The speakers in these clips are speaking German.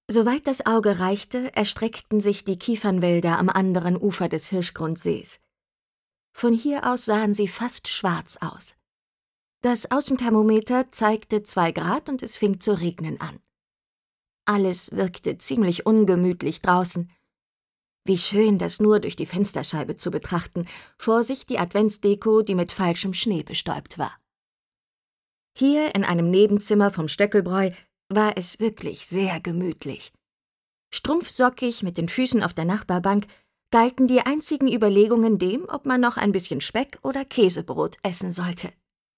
Soweit das Auge reichte, erstreckten sich die Kiefernwälder am anderen Ufer des Hirschgrundsees. Von hier aus sahen sie fast schwarz aus. Das Außenthermometer zeigte 2 Grad und es fing zu regnen an. Alles wirkte ziemlich ungemütlich draußen. Wie schön, das nur durch die Fensterscheibe zu betrachten, vor sich die Adventsdeko, die mit falschem Schnee bestäubt war. Hier in einem Nebenzimmer vom Stöckelbräu war es wirklich sehr gemütlich. Strumpfsockig mit den Füßen auf der Nachbarbank galten die einzigen Überlegungen dem, ob man noch ein bisschen Speck oder Käsebrot essen sollte.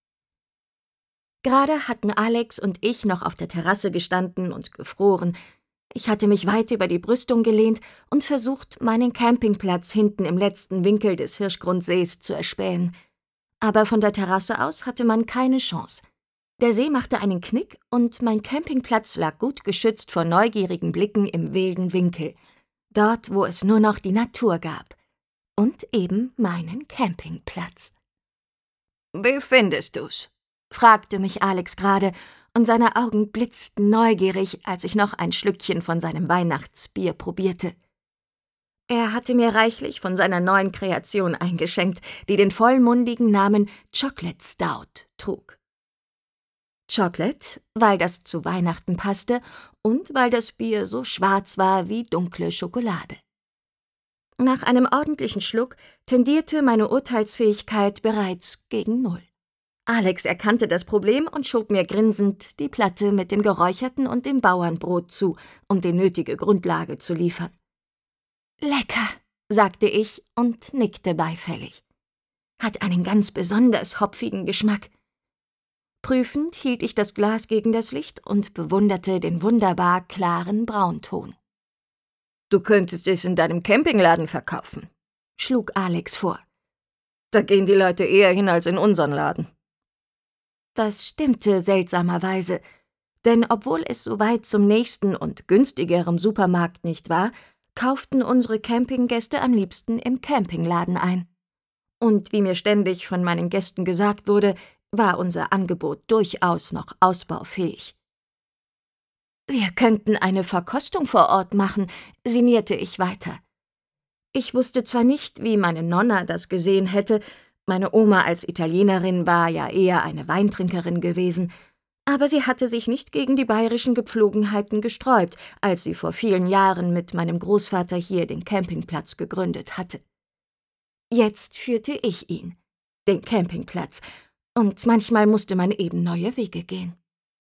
Gerade hatten Alex und ich noch auf der Terrasse gestanden und gefroren. Ich hatte mich weit über die Brüstung gelehnt und versucht, meinen Campingplatz hinten im letzten Winkel des Hirschgrundsees zu erspähen. Aber von der Terrasse aus hatte man keine Chance. Der See machte einen Knick und mein Campingplatz lag gut geschützt vor neugierigen Blicken im wilden Winkel. Dort, wo es nur noch die Natur gab. Und eben meinen Campingplatz. »Wie findest du's?« fragte mich Alex gerade, und seine Augen blitzten neugierig, als ich noch ein Schlückchen von seinem Weihnachtsbier probierte. Er hatte mir reichlich von seiner neuen Kreation eingeschenkt, die den vollmundigen Namen Chocolate Stout trug. Chocolate, weil das zu Weihnachten passte und weil das Bier so schwarz war wie dunkle Schokolade. Nach einem ordentlichen Schluck tendierte meine Urteilsfähigkeit bereits gegen 0. Alex erkannte das Problem und schob mir grinsend die Platte mit dem Geräucherten und dem Bauernbrot zu, um die nötige Grundlage zu liefern. »Lecker«, sagte ich und nickte beifällig. »Hat einen ganz besonders hopfigen Geschmack.« Prüfend hielt ich das Glas gegen das Licht und bewunderte den wunderbar klaren Braunton. »Du könntest es in deinem Campingladen verkaufen«, schlug Alex vor. »Da gehen die Leute eher hin als in unseren Laden.« Das stimmte seltsamerweise, denn obwohl es so weit zum nächsten und günstigerem Supermarkt nicht war, kauften unsere Campinggäste am liebsten im Campingladen ein. Und wie mir ständig von meinen Gästen gesagt wurde, war unser Angebot durchaus noch ausbaufähig. »Wir könnten eine Verkostung vor Ort machen«, sinnierte ich weiter. Ich wusste zwar nicht, wie meine Nonna das gesehen hätte, meine Oma als Italienerin war ja eher eine Weintrinkerin gewesen, aber sie hatte sich nicht gegen die bayerischen Gepflogenheiten gesträubt, als sie vor vielen Jahren mit meinem Großvater hier den Campingplatz gegründet hatte. Jetzt führte ich ihn, den Campingplatz, und manchmal musste man eben neue Wege gehen.